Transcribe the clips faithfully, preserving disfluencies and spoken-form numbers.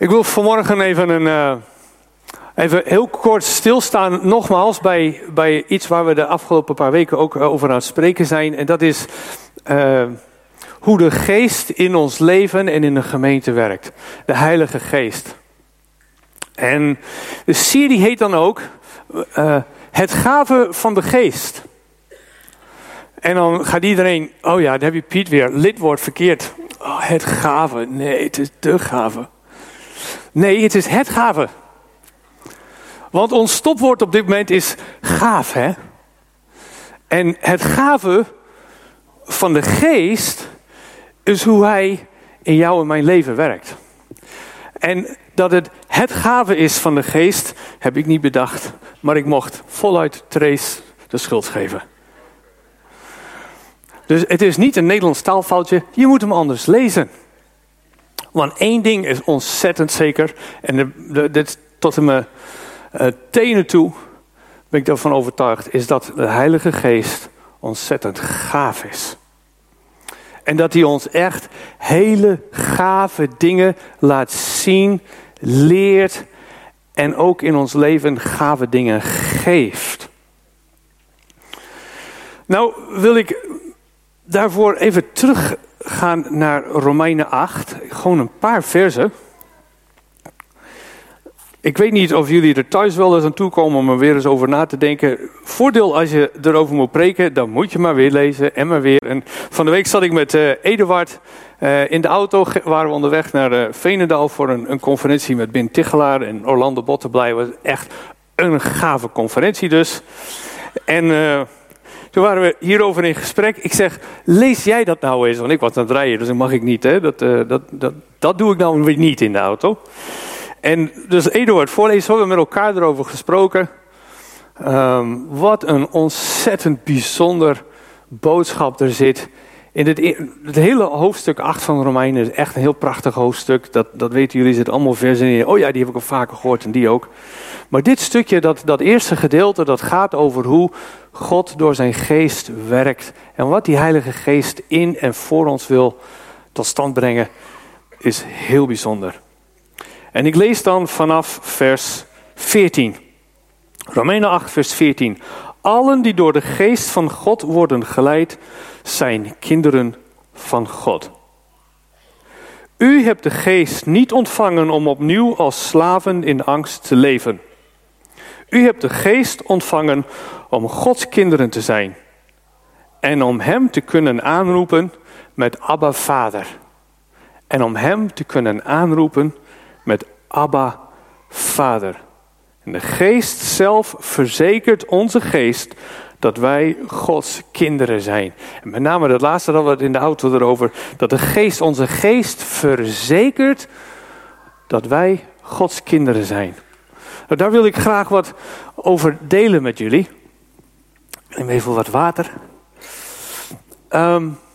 Ik wil vanmorgen even, een, uh, even heel kort stilstaan, nogmaals, bij, bij iets waar we de afgelopen paar weken ook over aan het spreken zijn. En dat is uh, hoe de geest in ons leven en in de gemeente werkt. De Heilige Geest. En de serie heet dan ook uh, Het gave van de geest. En dan gaat iedereen, oh ja, daar heb je Piet weer, lidwoord verkeerd. Oh, het gave, nee, het is de gave. Nee, het is het gave. Want ons stopwoord op dit moment is gaaf, hè? En het gave van de geest is hoe hij in jou en mijn leven werkt. En dat het het gave is van de geest, heb ik niet bedacht. Maar ik mocht voluit Therese de schuld geven. Dus het is niet een Nederlands taalfoutje, je moet hem anders lezen. Want één ding is ontzettend zeker, en de, de, dit tot in mijn uh, tenen toe ben ik ervan overtuigd, is dat de Heilige Geest ontzettend gaaf is. En dat hij ons echt hele gave dingen laat zien, leert en ook in ons leven gave dingen geeft. Nou wil ik daarvoor even teruggaan naar Romeinen acht. Gewoon een paar versen. Ik weet niet of jullie er thuis wel eens aan toe komen om er weer eens over na te denken. Voordeel als je erover moet preken, dan moet je maar weer lezen en maar weer. En van de week zat ik met uh, Eduard uh, in de auto. Waren we onderweg naar uh, Veenendaal voor een, een conferentie met Ben Tichelaar en Orlando Bottenblij. Was echt een gave conferentie dus. En Uh, Toen waren we hierover in gesprek. Ik zeg, lees jij dat nou eens? Want ik was aan het rijden, dus dat mag ik niet. Hè? Dat, uh, dat, dat, dat doe ik nou weer niet in de auto. En dus Eduard voorlezen, we hebben met elkaar erover gesproken. Um, wat een ontzettend bijzonder boodschap er zit. In het, het hele hoofdstuk acht van Romeinen is echt een heel prachtig hoofdstuk. Dat, dat weten jullie, zit allemaal versen in. Oh ja, die heb ik al vaker gehoord en die ook. Maar dit stukje, dat, dat eerste gedeelte, dat gaat over hoe God door zijn geest werkt. En wat die Heilige Geest in en voor ons wil tot stand brengen, is heel bijzonder. En ik lees dan vanaf vers veertien. Romeinen acht, vers veertien. Allen die door de geest van God worden geleid, zijn kinderen van God. U hebt de geest niet ontvangen om opnieuw als slaven in angst te leven. U hebt de geest ontvangen om Gods kinderen te zijn. En om hem te kunnen aanroepen met Abba Vader. En om hem te kunnen aanroepen met Abba Vader. En de geest zelf verzekert onze geest dat wij Gods kinderen zijn. En met name dat laatste hadden we het in de auto erover. Dat de geest onze geest verzekert dat wij Gods kinderen zijn. Nou, daar wil ik graag wat over delen met jullie. Ik neem even wat water. Um,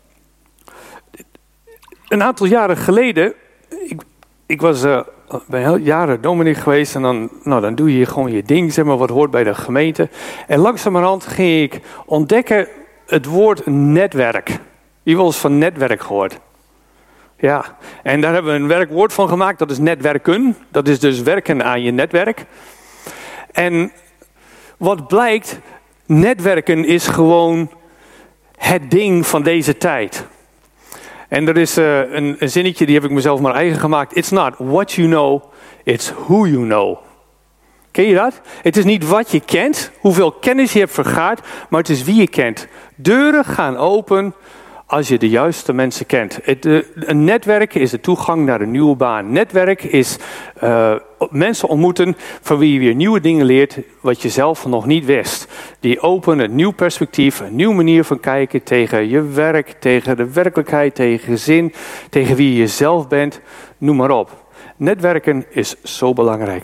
een aantal jaren geleden, ik, ik was uh, bij heel jaren dominee geweest en dan, nou, dan doe je gewoon je ding, zeg maar, wat hoort bij de gemeente. En langzamerhand ging ik ontdekken het woord netwerk. Je wel eens van netwerk gehoord? Ja, en daar hebben we een werkwoord van gemaakt, dat is netwerken. Dat is dus werken aan je netwerk. En wat blijkt, netwerken is gewoon het ding van deze tijd. En er is uh, een, een zinnetje, die heb ik mezelf maar eigen gemaakt. It's not what you know, it's who you know. Ken je dat? Het is niet wat je kent, hoeveel kennis je hebt vergaard, maar het is wie je kent. Deuren gaan open als je de juiste mensen kent. Het, uh, een netwerk is de toegang naar een nieuwe baan. Netwerk is uh, mensen ontmoeten van wie je weer nieuwe dingen leert, wat je zelf nog niet wist. Die openen een nieuw perspectief, een nieuwe manier van kijken tegen je werk, tegen de werkelijkheid, tegen gezin, tegen wie je zelf bent, noem maar op. Netwerken is zo belangrijk.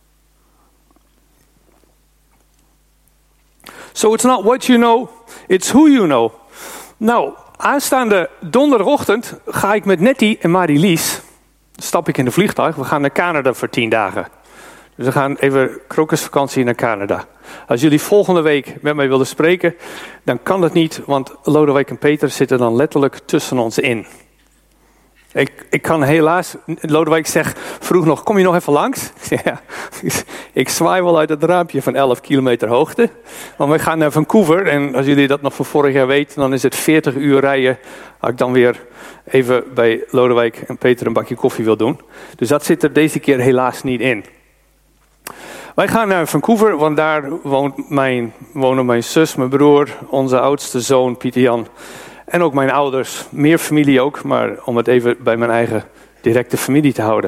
So it's not what you know, it's who you know. Nou, aanstaande donderdagochtend ga ik met Nettie en Marie-Lies, stap ik in de vliegtuig. We gaan naar Canada voor tien dagen. Dus we gaan even krokusvakantie naar Canada. Als jullie volgende week met mij willen spreken, dan kan dat niet, want Lodewijk en Peter zitten dan letterlijk tussen ons in. Ik, ik kan helaas, Lodewijk zegt, vroeg nog, kom je nog even langs? Ja, ik zwaai wel uit het raampje van elf kilometer hoogte. Want we gaan naar Vancouver. En als jullie dat nog van vorig jaar weten, dan is het veertig uur rijden. Als ik dan weer even bij Lodewijk en Peter een bakje koffie wil doen. Dus dat zit er deze keer helaas niet in. Wij gaan naar Vancouver, want daar woont mijn, wonen mijn zus, mijn broer, onze oudste zoon Pieter Jan. En ook mijn ouders, meer familie ook, maar om het even bij mijn eigen directe familie te houden.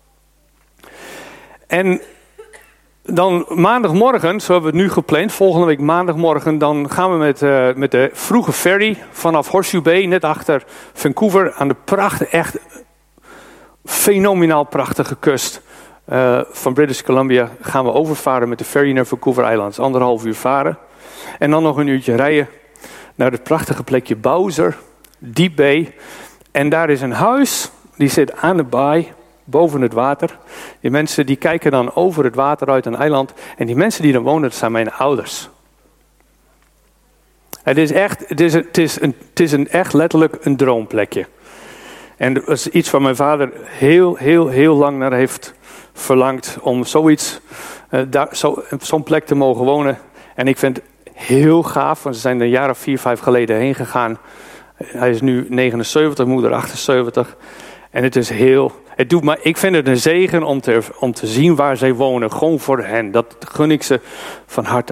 En dan maandagmorgen, zo hebben we het nu gepland, volgende week maandagmorgen, dan gaan we met, uh, met de vroege ferry vanaf Horseshoe Bay, net achter Vancouver, aan de prachtige, echt fenomenaal prachtige kust uh, van British Columbia, gaan we overvaren met de ferry naar Vancouver Islands. Anderhalf uur varen en dan nog een uurtje rijden naar het prachtige plekje Bowser, Deep Bay. En daar is een huis, die zit aan de baai, boven het water. Die mensen die kijken dan over het water uit een eiland. En die mensen die daar wonen, dat zijn mijn ouders. Het is echt, het is, het is, een, het is een echt letterlijk een droomplekje. En dat is iets waar mijn vader heel, heel, heel lang naar heeft verlangd. Om zoiets, uh, daar, zo, zo'n plek te mogen wonen. En ik vind het heel gaaf, want ze zijn er een jaar of vier, vijf geleden heen gegaan. Hij is nu negenenzeventig, moeder achtenzeventig. En het is heel, het doet me, ik vind het een zegen om te, om te zien waar zij wonen. Gewoon voor hen. Dat gun ik ze van harte.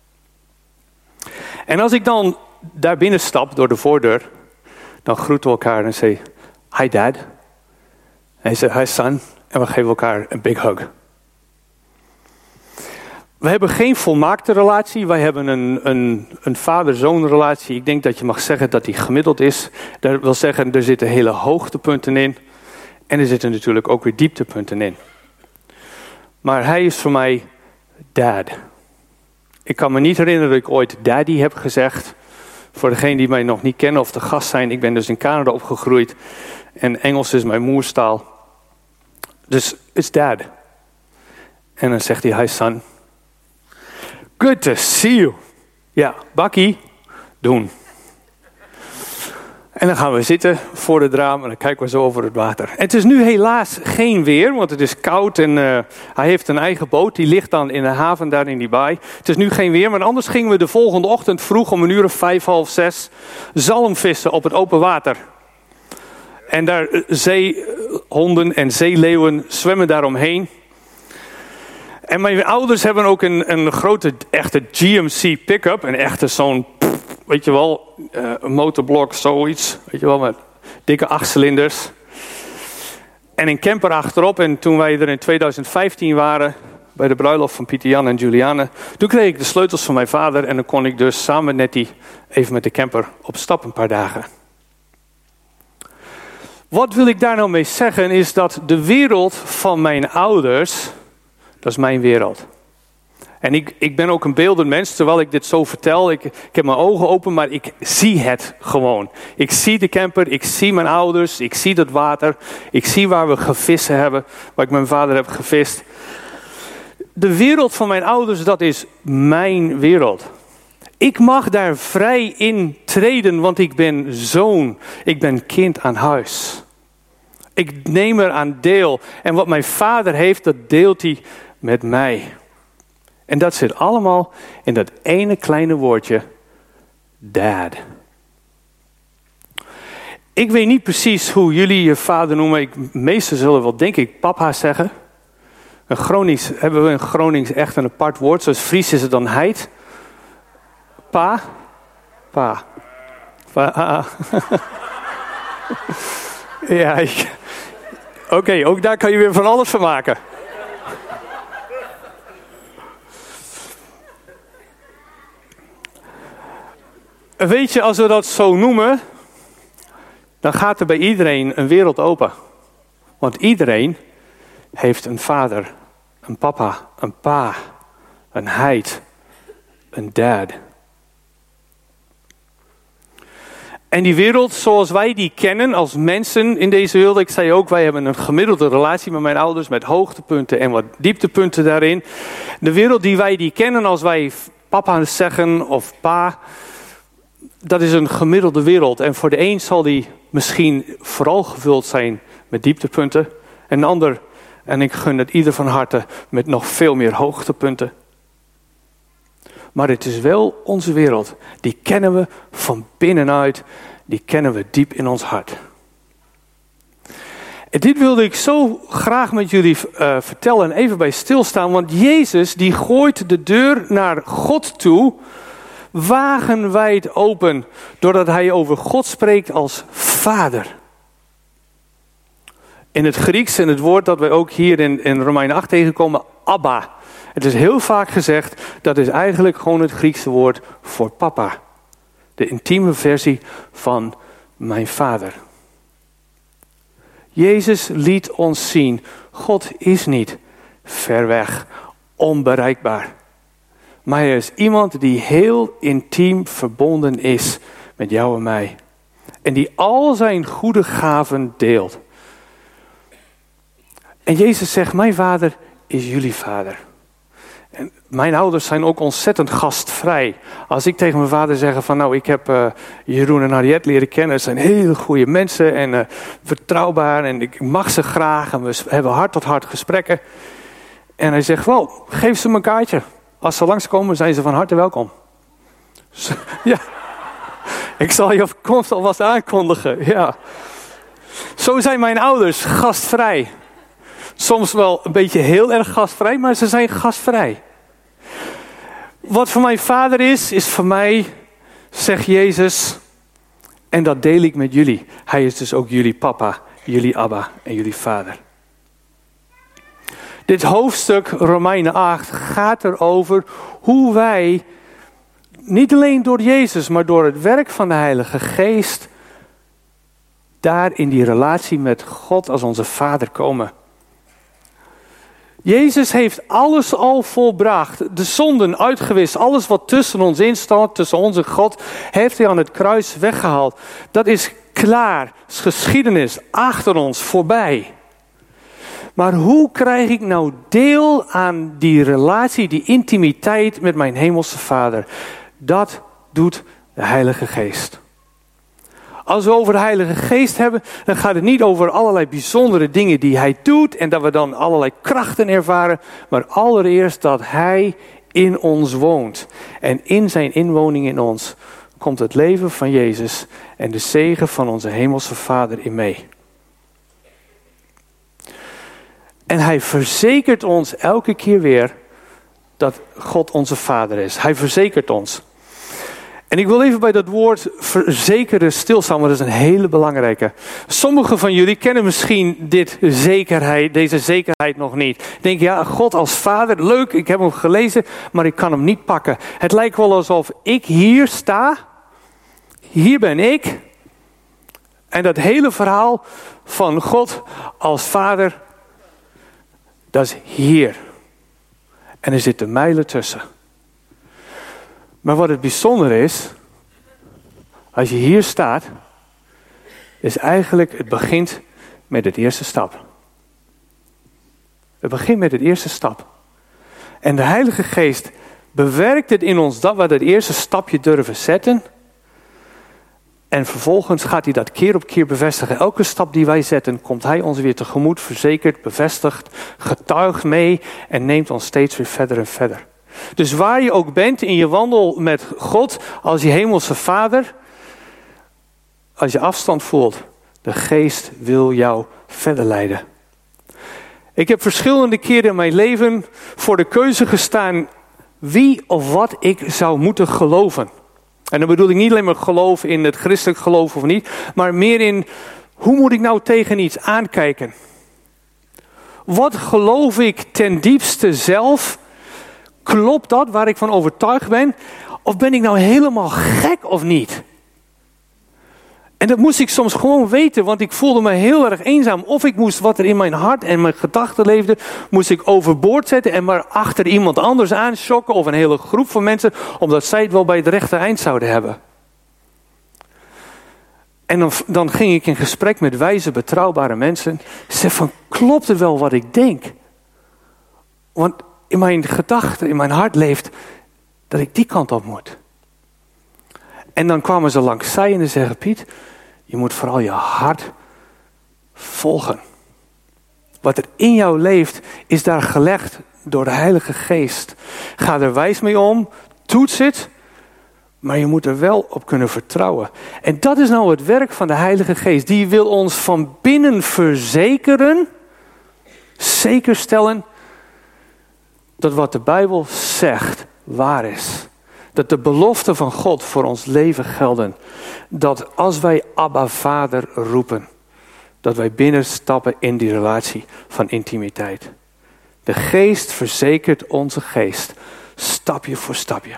En als ik dan daar binnen stap door de voordeur, dan groeten we elkaar en zeggen, hi dad. En hij zegt, hi son. En we geven elkaar een big hug. We hebben geen volmaakte relatie. Wij hebben een, een, een vader-zoon relatie. Ik denk dat je mag zeggen dat die gemiddeld is. Dat wil zeggen, er zitten hele hoogtepunten in. En er zitten natuurlijk ook weer dieptepunten in. Maar hij is voor mij dad. Ik kan me niet herinneren dat ik ooit daddy heb gezegd. Voor degenen die mij nog niet kennen of te gast zijn. Ik ben dus in Canada opgegroeid. En Engels is mijn moerstaal. Dus it's dad. En dan zegt hij, hi son. Good to see you. Ja, bakkie, doen. En dan gaan we zitten voor het raam en dan kijken we zo over het water. En het is nu helaas geen weer, want het is koud en uh, hij heeft een eigen boot. Die ligt dan in de haven daar in die baai. Het is nu geen weer, maar anders gingen we de volgende ochtend vroeg om een uur of vijf, half zes zalmvissen op het open water. En daar uh, zeehonden en zeeleeuwen zwemmen daaromheen. En mijn ouders hebben ook een, een grote, echte G M C pick-up. Een echte zo'n, weet je wel, uh, een motorblok, zoiets. Weet je wel, met dikke achtcilinders. En een camper achterop. En toen wij er in tweeduizend vijftien waren, bij de bruiloft van Pieter Jan en Juliane, toen kreeg ik de sleutels van mijn vader. En dan kon ik dus samen met Nettie even met de camper op stap een paar dagen. Wat wil ik daar nou mee zeggen, is dat de wereld van mijn ouders, dat is mijn wereld. En ik, ik ben ook een beeldend mens, terwijl ik dit zo vertel. Ik, ik heb mijn ogen open, maar ik zie het gewoon. Ik zie de camper, ik zie mijn ouders, ik zie dat water. Ik zie waar we gevist hebben, waar ik mijn vader heb gevist. De wereld van mijn ouders, dat is mijn wereld. Ik mag daar vrij in treden, want ik ben zoon. Ik ben kind aan huis. Ik neem er aan deel. En wat mijn vader heeft, dat deelt hij met mij. En dat zit allemaal in dat ene kleine woordje, dad. Ik weet niet precies hoe jullie je vader noemen. Ik, meesten zullen wel, denk ik, papa zeggen. In Gronings hebben we in Gronings echt een apart woord. Zoals Fries is het dan heid. Pa. Pa. Pa. Ja, ik... Oké, okay, ook daar kan je weer van alles van maken. Weet je, als we dat zo noemen, dan gaat er bij iedereen een wereld open. Want iedereen heeft een vader, een papa, een pa, een heid, een dad. En die wereld zoals wij die kennen als mensen in deze wereld. Ik zei ook, wij hebben een gemiddelde relatie met mijn ouders. Met hoogtepunten en wat dieptepunten daarin. De wereld die wij die kennen als wij papa zeggen of pa. Dat is een gemiddelde wereld. En voor de een zal die misschien vooral gevuld zijn met dieptepunten. En de ander En ik gun het ieder van harte met nog veel meer hoogtepunten. Maar het is wel onze wereld. Die kennen we van binnenuit. Die kennen we diep in ons hart. En dit wilde ik zo graag met jullie uh, vertellen en even bij stilstaan. Want Jezus die gooit de deur naar God toe wagenwijd open. Doordat hij over God spreekt als Vader. In het Grieks en het woord dat wij ook hier in, in Romeinen acht tegenkomen, Abba. Het is heel vaak gezegd, dat is eigenlijk gewoon het Griekse woord voor papa. De intieme versie van mijn vader. Jezus liet ons zien, God is niet ver weg, onbereikbaar. Maar hij is iemand die heel intiem verbonden is met jou en mij. En die al zijn goede gaven deelt. En Jezus zegt, mijn vader is jullie vader. En mijn ouders zijn ook ontzettend gastvrij. Als ik tegen mijn vader zeg van nou, ik heb uh, Jeroen en Harriet leren kennen. Het zijn hele goede mensen en uh, vertrouwbaar en ik mag ze graag. En we hebben hart tot hart gesprekken. En hij zegt, wel, geef ze me een kaartje. Als ze langskomen zijn ze van harte welkom. Ja, ik zal je komst alvast aankondigen. Ja. Zo zijn mijn ouders gastvrij. Soms wel een beetje heel erg gastvrij, maar ze zijn gastvrij. Wat voor mijn vader is, is voor mij, zegt Jezus, en dat deel ik met jullie. Hij is dus ook jullie papa, jullie Abba en jullie vader. Dit hoofdstuk, Romeinen acht, gaat erover hoe wij, niet alleen door Jezus, maar door het werk van de Heilige Geest, daar in die relatie met God als onze vader komen. Jezus heeft alles al volbracht, de zonden uitgewist, alles wat tussen ons in staat, tussen ons en God, heeft hij aan het kruis weggehaald. Dat is klaar, is geschiedenis, achter ons, voorbij. Maar hoe krijg ik nou deel aan die relatie, die intimiteit met mijn hemelse Vader? Dat doet de Heilige Geest. Als we over de Heilige Geest hebben, dan gaat het niet over allerlei bijzondere dingen die hij doet en dat we dan allerlei krachten ervaren, maar allereerst dat hij in ons woont. En in zijn inwoning in ons komt het leven van Jezus en de zegen van onze hemelse Vader in mee. En hij verzekert ons elke keer weer dat God onze Vader is. Hij verzekert ons. En ik wil even bij dat woord verzekeren stilstaan, want dat is een hele belangrijke. Sommigen van jullie kennen misschien dit zekerheid, deze zekerheid nog niet. Denk ja, God als Vader, leuk, ik heb hem gelezen, maar ik kan hem niet pakken. Het lijkt wel alsof ik hier sta, hier ben ik. En dat hele verhaal van God als Vader, dat is hier. En er zitten mijlen tussen. Maar wat het bijzonder is, als je hier staat, is eigenlijk, het begint met het eerste stap. Het begint met het eerste stap. En de Heilige Geest bewerkt het in ons dat we dat eerste stapje durven zetten. En vervolgens gaat hij dat keer op keer bevestigen. Elke stap die wij zetten, komt hij ons weer tegemoet, verzekerd, bevestigd, getuigt mee en neemt ons steeds weer verder en verder. Dus waar je ook bent in je wandel met God, als je hemelse Vader, als je afstand voelt, de Geest wil jou verder leiden. Ik heb verschillende keren in mijn leven voor de keuze gestaan wie of wat ik zou moeten geloven. En dan bedoel ik niet alleen maar geloof in het christelijk geloof of niet, maar meer in hoe moet ik nou tegen iets aankijken? Wat geloof ik ten diepste zelf? Klopt dat waar ik van overtuigd ben? Of ben ik nou helemaal gek of niet? En dat moest ik soms gewoon weten, want ik voelde me heel erg eenzaam. Of ik moest wat er in mijn hart en mijn gedachten leefde, moest ik overboord zetten en maar achter iemand anders aanschokken of een hele groep van mensen, omdat zij het wel bij het rechte eind zouden hebben. En dan, dan ging ik in gesprek met wijze, betrouwbare mensen. Ze zei van, klopt het wel wat ik denk? Want in mijn gedachten, in mijn hart leeft dat ik die kant op moet. En dan kwamen ze langs zij en ze zeggen, Piet, je moet vooral je hart volgen. wat er in jou leeft, is daar gelegd door de Heilige Geest. Ga er wijs mee om, toets het, maar je moet er wel op kunnen vertrouwen. En dat is nou het werk van de Heilige Geest. Die wil ons van binnen verzekeren, zeker stellen, dat wat de Bijbel zegt waar is. Dat de beloften van God voor ons leven gelden. Dat als wij Abba Vader roepen, dat wij binnenstappen in die relatie van intimiteit. De Geest verzekert onze geest, stapje voor stapje.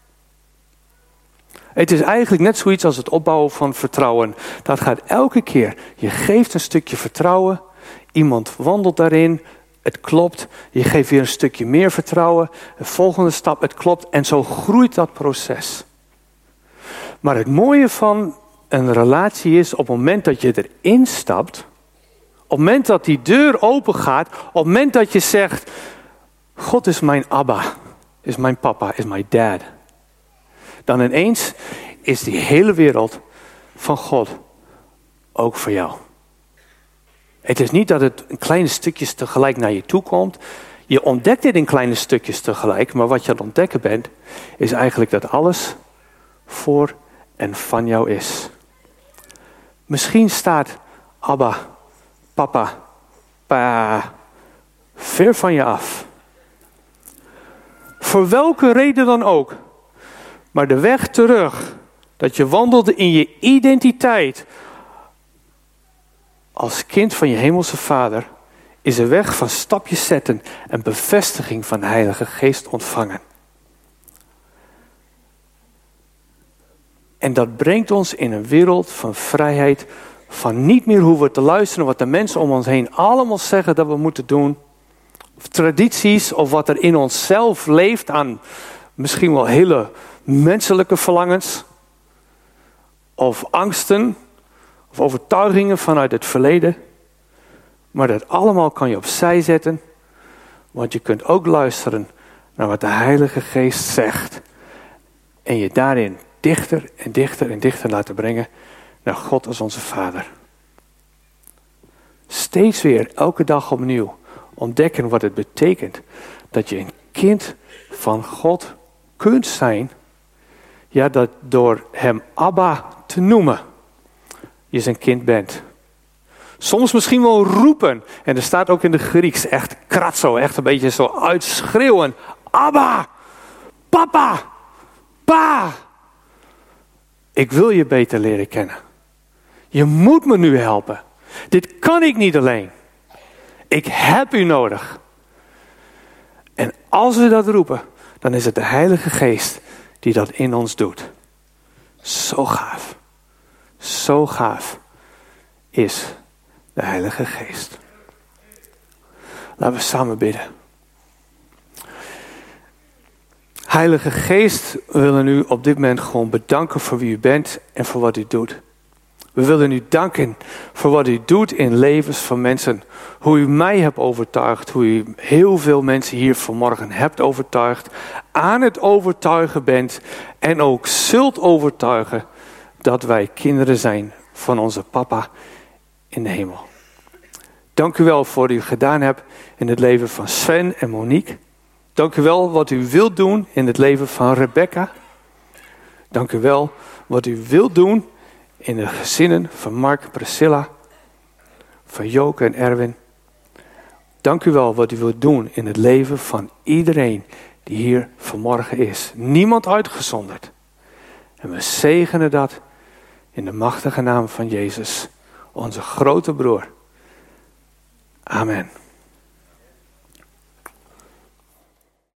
Het is eigenlijk net zoiets als het opbouwen van vertrouwen. Dat gaat elke keer. Je geeft een stukje vertrouwen, iemand wandelt daarin, het klopt. Je geeft weer een stukje meer vertrouwen, de volgende stap, het klopt. En zo groeit dat proces. Maar het mooie van een relatie is, op het moment dat je erin stapt, op het moment dat die deur open gaat, op het moment dat je zegt, God is mijn Abba, is mijn papa, is mijn dad. Dan ineens is die hele wereld van God ook voor jou. Het is niet dat het in kleine stukjes tegelijk naar je toe komt. Je ontdekt dit in kleine stukjes tegelijk, maar wat je aan het ontdekken bent, is eigenlijk dat alles voor en van jou is. Misschien staat Abba, papa, pa, ver van je af. Voor welke reden dan ook. Maar de weg terug, dat je wandelde in je identiteit als kind van je hemelse Vader, is een weg van stapjes zetten en bevestiging van de Heilige Geest ontvangen. En dat brengt ons in een wereld van vrijheid, van niet meer hoeven te luisteren wat de mensen om ons heen allemaal zeggen dat we moeten doen. Of tradities, of wat er in onszelf leeft aan misschien wel hele menselijke verlangens. Of angsten, of overtuigingen vanuit het verleden. Maar dat allemaal kan je opzij zetten, want je kunt ook luisteren naar wat de Heilige Geest zegt. En je daarin dichter en dichter en dichter laten brengen naar God als onze Vader. Steeds weer, elke dag opnieuw, ontdekken wat het betekent dat je een kind van God kunt zijn. Ja, dat door hem Abba te noemen, je zijn kind bent. Soms misschien wel roepen. En er staat ook in de Grieks echt kratzo, echt een beetje zo uitschreeuwen. Abba, papa, pa. Ik wil je beter leren kennen. Je moet me nu helpen. Dit kan ik niet alleen. Ik heb u nodig. En als we dat roepen, dan is het de Heilige Geest die dat in ons doet. Zo gaaf. Zo gaaf is de Heilige Geest. Laten we samen bidden. Heilige Geest, we willen u op dit moment gewoon bedanken voor wie u bent en voor wat u doet. We willen u danken voor wat u doet in levens van mensen. Hoe u mij hebt overtuigd, hoe u heel veel mensen hier vanmorgen hebt overtuigd. Aan het overtuigen bent en ook zult overtuigen dat wij kinderen zijn van onze papa in de hemel. Dank u wel voor wat u gedaan hebt in het leven van Sven en Monique. Dank u wel wat u wilt doen in het leven van Rebecca. Dank u wel wat u wilt doen in de gezinnen van Mark en Priscilla, van Joke en Erwin. Dank u wel wat u wilt doen in het leven van iedereen die hier vanmorgen is. Niemand uitgezonderd. En we zegenen dat in de machtige naam van Jezus, onze grote broer. Amen.